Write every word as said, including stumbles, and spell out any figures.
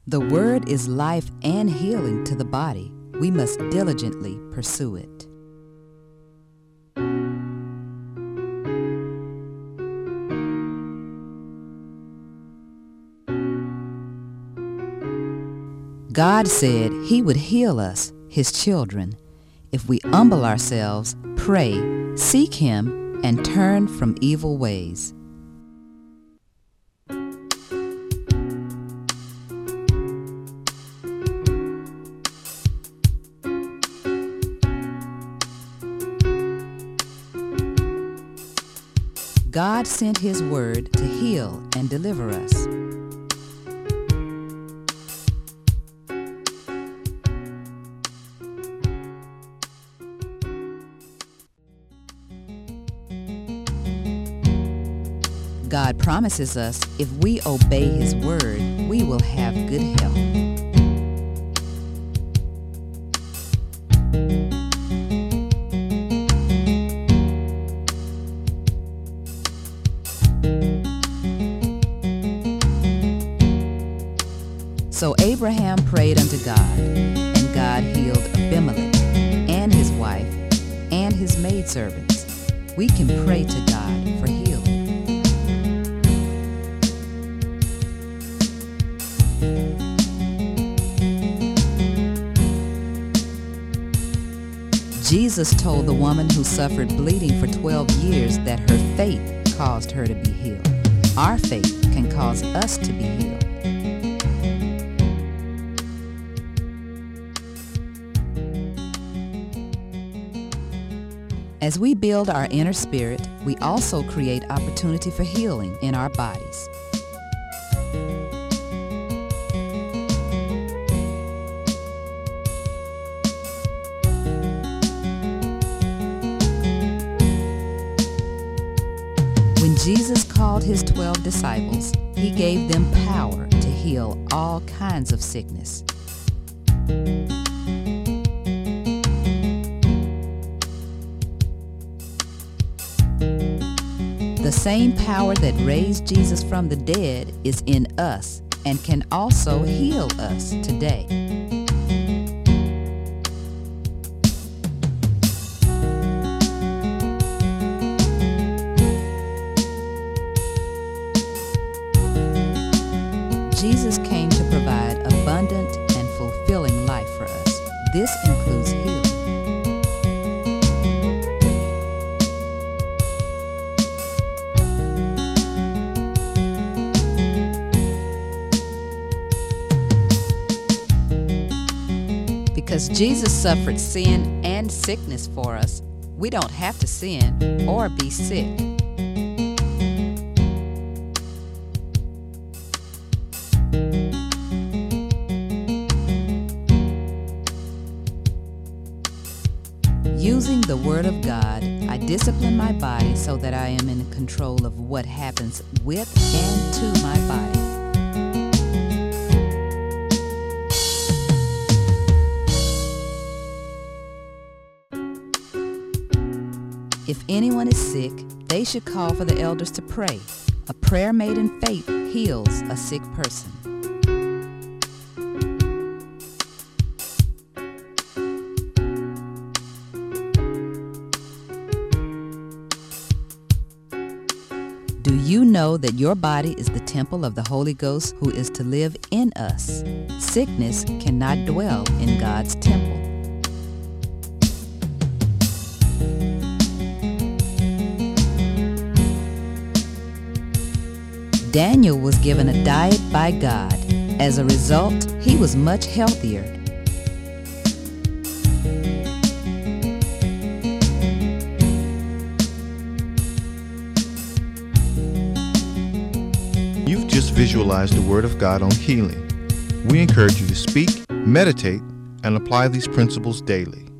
The Word is life and healing to the body. We must diligently pursue it. God said He would heal us, His children, if we humble ourselves, pray, seek Him, and turn from evil ways. God sent His Word to heal and deliver us. God promises us if we obey His Word, we will have good health. So Abraham prayed unto God, and God healed Abimelech and his wife and his maidservants. We can pray to God for healing. Jesus told the woman who suffered bleeding for twelve years that her faith caused her to be healed. Our faith can cause us to be healed. As we build our inner spirit, we also create opportunity for healing in our bodies. When Jesus called His twelve disciples, He gave them power to heal all kinds of sickness. The same power that raised Jesus from the dead is in us and can also heal us today. Jesus came to provide abundant and fulfilling life for us. This includes healing. Because Jesus suffered sin and sickness for us, we don't have to sin or be sick. Using the Word of God, I discipline my body so that I am in control of what happens with and to my body. If anyone is sick, they should call for the elders to pray. A prayer made in faith heals a sick person. Do you know that your body is the temple of the Holy Ghost who is to live in us? Sickness cannot dwell in God's temple. Daniel was given a diet by God. As a result, he was much healthier. You've just visualized the Word of God on healing. We encourage you to speak, meditate, and apply these principles daily.